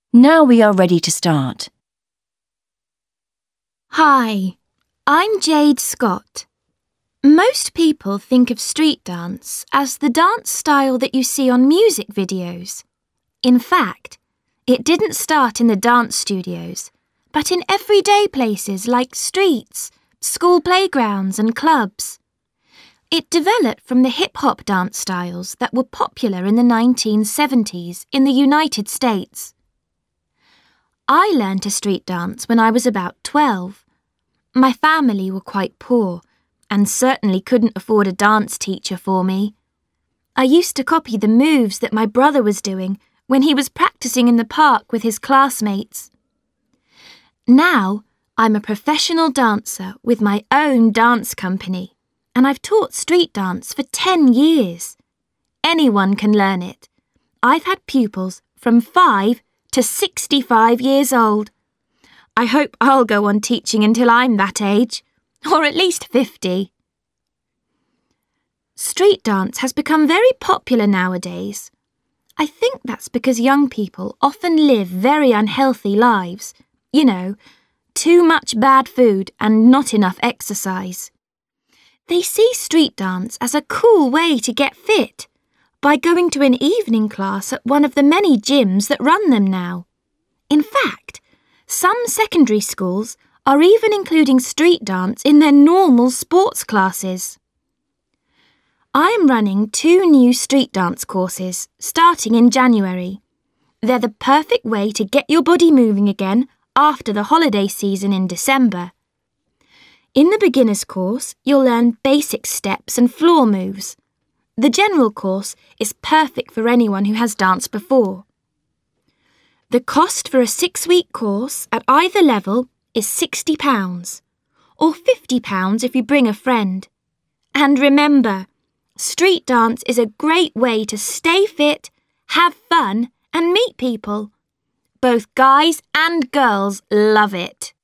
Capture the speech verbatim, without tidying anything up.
Now we are ready to start. Hi, I'm Jade Scott. Most people think of street dance as the dance style that you see on music videos. In fact, it didn't start in the dance studios, but in everyday places like streets, school playgrounds and clubs. It developed from the hip-hop dance styles that were popular in the nineteen seventies in the United States. I learned to street dance when I was about twelve. My family were quite poor and certainly couldn't afford a dance teacher for me. I used to copy the moves that my brother was doing when he was practicing in the park with his classmates. Now, I'm a professional dancer with my own dance company, and I've taught street dance for ten years. Anyone can learn it. I've had pupils from five to sixty-five years old. I hope I'll go on teaching until I'm that age, or at least fifty. Street dance has become very popular nowadays. I think that's because young people often live very unhealthy lives. You know, too much bad food and not enough exercise. They see street dance as a cool way to get fit by going to an evening class at one of the many gyms that run them now. In fact, some secondary schools are even including street dance in their normal sports classes. I am running two new street dance courses starting in January. They're the perfect way to get your body moving again after the holiday season in December. In the beginner's course, you'll learn basic steps and floor moves. The general course is perfect for anyone who has danced before. The cost for a six-week course at either level is sixty pounds, or fifty pounds if you bring a friend. And remember, street dance is a great way to stay fit, have fun, and meet people. Both guys and girls love it.